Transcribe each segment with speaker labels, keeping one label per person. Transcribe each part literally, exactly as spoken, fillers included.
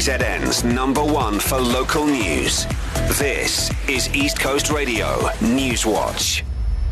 Speaker 1: Z N's number one for local news. This is East Coast Radio News Watch.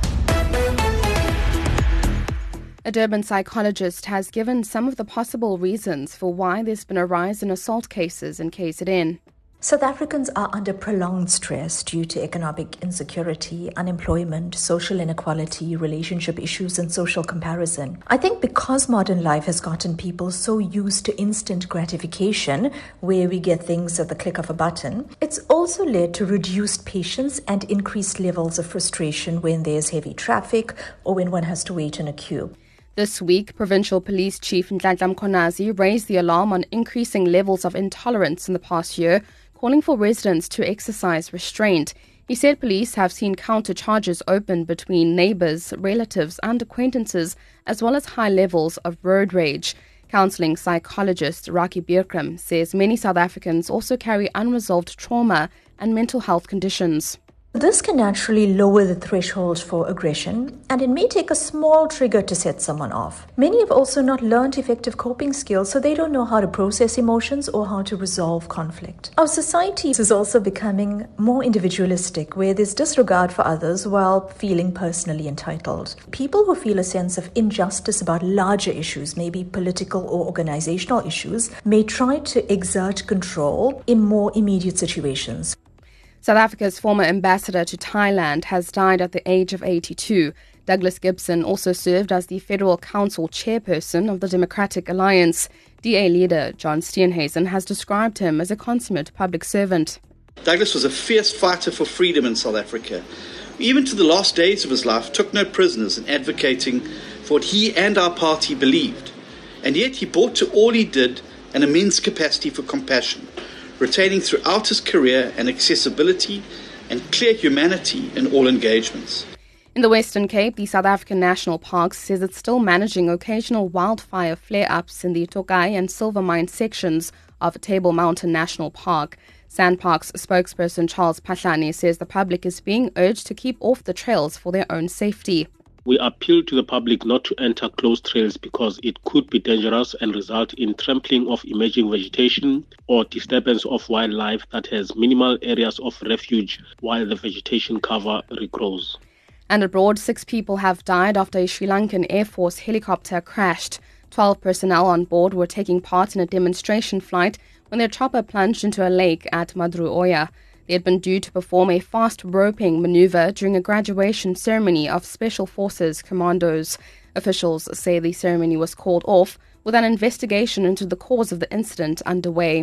Speaker 2: A Durban psychologist has given some of the possible reasons for why there's been a rise in assault cases in K Z N.
Speaker 3: South Africans are under prolonged stress due to economic insecurity, unemployment, social inequality, relationship issues, and social comparison. I think because modern life has gotten people so used to instant gratification, where we get things at the click of a button, it's also led to reduced patience and increased levels of frustration when there's heavy traffic or when one has to wait in a queue.
Speaker 2: This week, Provincial Police Chief Nhlanhla Mkhonazi raised the alarm on increasing levels of intolerance in the past year, calling for residents to exercise restraint. He said police have seen counter charges opened between neighbours, relatives and acquaintances, as well as high levels of road rage. Counselling psychologist Raki Bierkram says many South Africans also carry unresolved trauma and mental health conditions.
Speaker 3: This can naturally lower the threshold for aggression, and it may take a small trigger to set someone off. Many have also not learned effective coping skills, so they don't know how to process emotions or how to resolve conflict. Our society is also becoming more individualistic, where there's disregard for others while feeling personally entitled. People who feel a sense of injustice about larger issues, maybe political or organizational issues, may try to exert control in more immediate situations.
Speaker 2: South Africa's former ambassador to Thailand has died at the age of eighty-two. Douglas Gibson also served as the Federal Council chairperson of the Democratic Alliance. D A leader John Steenhuisen has described him as a consummate public servant.
Speaker 4: Douglas was a fierce fighter for freedom in South Africa. Even to the last days of his life, took no prisoners in advocating for what he and our party believed. And yet he brought to all he did an immense capacity for compassion, retaining throughout his career an accessibility and clear humanity in all engagements.
Speaker 2: In the Western Cape, the South African National Parks says it's still managing occasional wildfire flare-ups in the Tokai and Silvermine sections of Table Mountain National Park. SANParks spokesperson Charles Phahlane says the public is being urged to keep off the trails for their own safety.
Speaker 5: We appeal to the public not to enter closed trails because it could be dangerous and result in trampling of emerging vegetation or disturbance of wildlife that has minimal areas of refuge while the vegetation cover regrows.
Speaker 2: And abroad, six people have died after a Sri Lankan Air Force helicopter crashed. Twelve personnel on board were taking part in a demonstration flight when their chopper plunged into a lake at Madruoya. They had been due to perform a fast roping maneuver during a graduation ceremony of Special Forces commandos. Officials say the ceremony was called off with an investigation into the cause of the incident underway.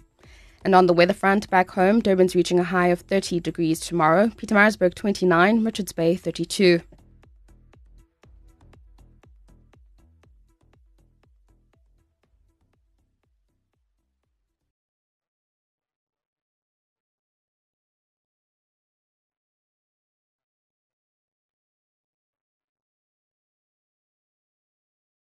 Speaker 2: And on the weather front, back home, Durban's reaching a high of thirty degrees tomorrow, Pietermaritzburg twenty-nine, Richards Bay thirty-two.